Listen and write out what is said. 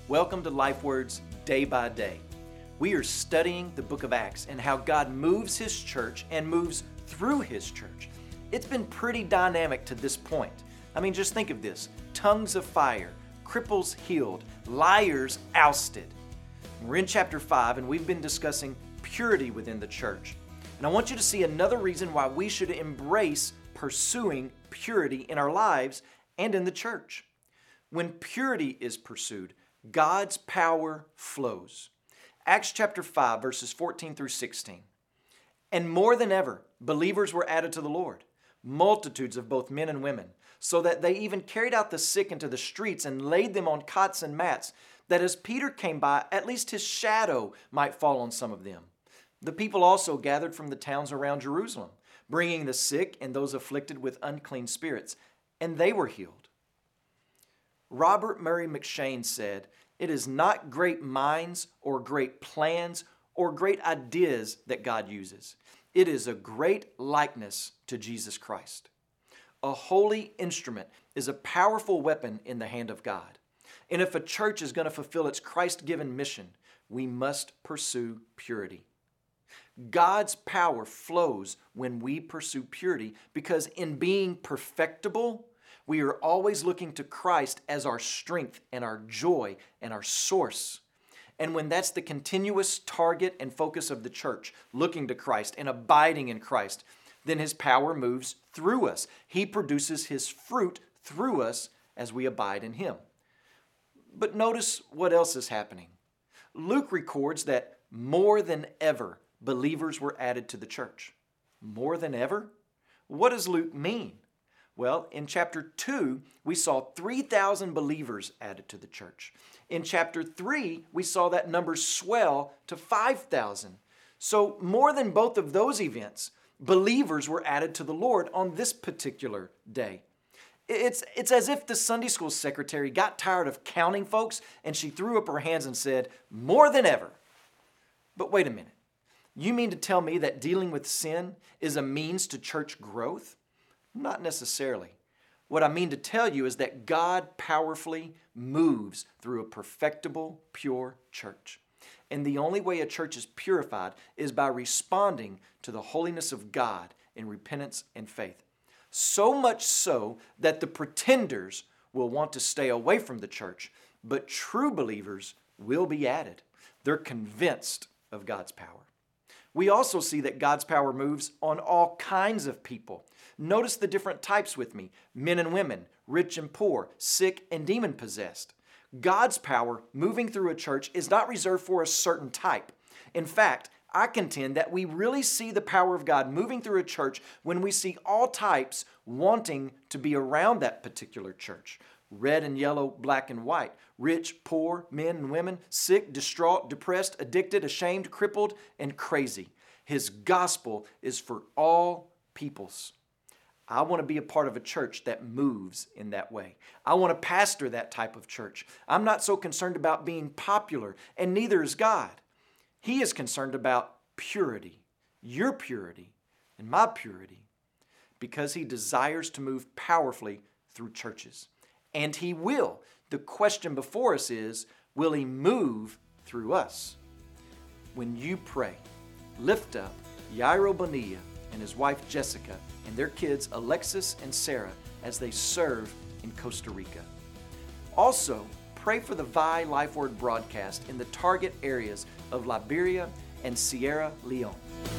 Welcome to LifeWords Day by Day. We are studying the book of Acts and how God moves His church and moves through His church. It's been pretty dynamic to this point. I mean, just think of this. Tongues of fire, cripples healed, liars ousted. We're in chapter 5 and we've been discussing purity within the church. And I want you to see another reason why we should embrace pursuing purity in our lives and in the church. When purity is pursued, God's power flows. Acts chapter 5, verses 14 through 16. And more than ever, believers were added to the Lord, multitudes of both men and women, so that they even carried out the sick into the streets and laid them on cots and mats, that as Peter came by, at least his shadow might fall on some of them. The people also gathered from the towns around Jerusalem, bringing the sick and those afflicted with unclean spirits, and they were healed. Robert Murray McCheyne said, "It is not great minds or great plans or great ideas that God uses. It is a great likeness to Jesus Christ." A holy instrument is a powerful weapon in the hand of God. And if a church is going to fulfill its Christ-given mission, we must pursue purity. God's power flows when we pursue purity because in being perfectible, we are always looking to Christ as our strength and our joy and our source. And when that's the continuous target and focus of the church, looking to Christ and abiding in Christ, then His power moves through us. He produces His fruit through us as we abide in Him. But notice what else is happening. Luke records that more than ever, believers were added to the church. More than ever? What does Luke mean? Well, in chapter 2, we saw 3,000 believers added to the church. In chapter 3, we saw that number swell to 5,000. So more than both of those events, believers were added to the Lord on this particular day. It's as if the Sunday school secretary got tired of counting folks and she threw up her hands and said, "More than ever." But wait a minute. You mean to tell me that dealing with sin is a means to church growth? Not necessarily. What I mean to tell you is that God powerfully moves through a perfectible, pure church. And the only way a church is purified is by responding to the holiness of God in repentance and faith. So much so that the pretenders will want to stay away from the church, but true believers will be added. They're convinced of God's power. We also see that God's power moves on all kinds of people. Notice the different types with me: men and women, rich and poor, sick and demon-possessed. God's power moving through a church is not reserved for a certain type. In fact, I contend that we really see the power of God moving through a church when we see all types wanting to be around that particular church. Red and yellow, black and white, rich, poor, men and women, sick, distraught, depressed, addicted, ashamed, crippled, and crazy. His gospel is for all peoples. I want to be a part of a church that moves in that way. I want to pastor that type of church. I'm not so concerned about being popular, and neither is God. He is concerned about purity, your purity, and my purity, because He desires to move powerfully through churches. And He will. The question before us is, will He move through us? When you pray, lift up Yairo Bonilla and his wife Jessica and their kids Alexis and Sarah as they serve in Costa Rica. Also, pray for the VI LifeWord broadcast in the target areas of Liberia and Sierra Leone.